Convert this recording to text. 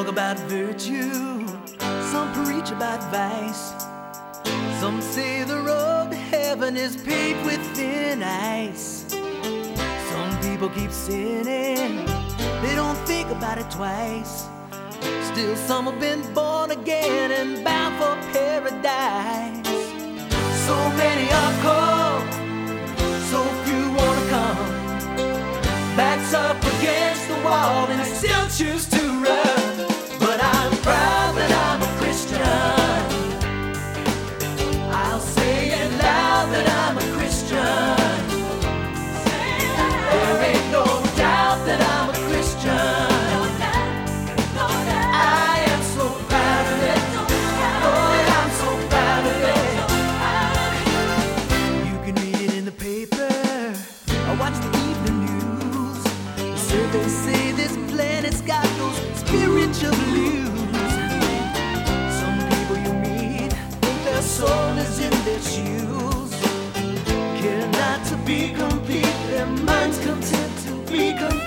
talk about virtue, some preach about vice. Some say the road to heaven is paved with thin ice. Some people keep sinning, they don't think about it twice. Still some have been born again and bound for paradise. So many are called, so few wanna come. Backs up against the wall and I still choose to run. But I'm proud that I'm a Christian. I'll say it loud that I'm a Christian. There ain't no doubt that I'm a Christian. I am so proud of it. Lord, I'm so proud of it. You can read it in the paper or watch the evening news. They say this planet's got those spiritual blues. Some people you meet think their soul is in their shoes. Care not to be complete, their minds content to be complete.